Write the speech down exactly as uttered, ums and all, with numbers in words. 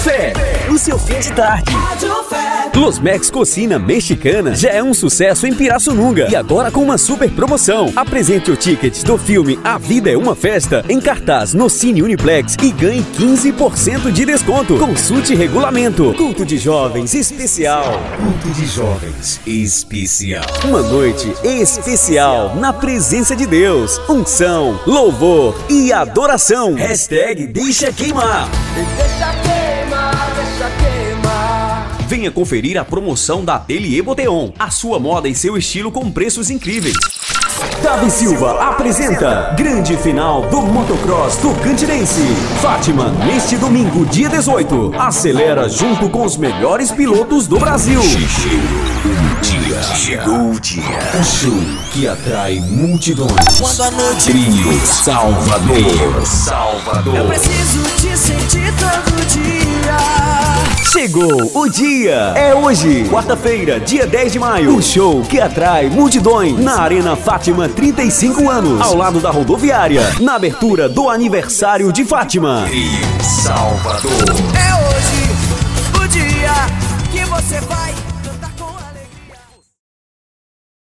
Fé, no seu fim de tarde. Los Mex Cocina Mexicana já é um sucesso em Pirassununga e agora com uma super promoção. Apresente o ticket do filme A Vida é uma Festa em cartaz no Cine Uniplex e ganhe quinze por cento de desconto. Consulte regulamento. Culto de Jovens especial. Culto de Jovens especial. Uma noite especial na presença de Deus. Unção, louvor e adoração. Hashtag Deixa Queimar. Deixa queimar, deixa queimar. Venha conferir a promoção da Ateliê Boteon. A sua moda e seu estilo com preços incríveis. Davi Silva apresenta Grande Final do Motocross Tocantinense. Fátima, neste domingo, dia dezoito. Acelera junto com os melhores pilotos do Brasil. Chegou o dia. Chegou o dia. O show que atrai multidões. Quando a noite Trio Salvador. Salvador. Eu preciso te sentir todo dia. Chegou o dia! É hoje, quarta-feira, dia dez de maio. O show que atrai multidões na Arena Fátima, trinta e cinco anos, ao lado da rodoviária, na abertura do aniversário de Fátima. Salvador. É hoje.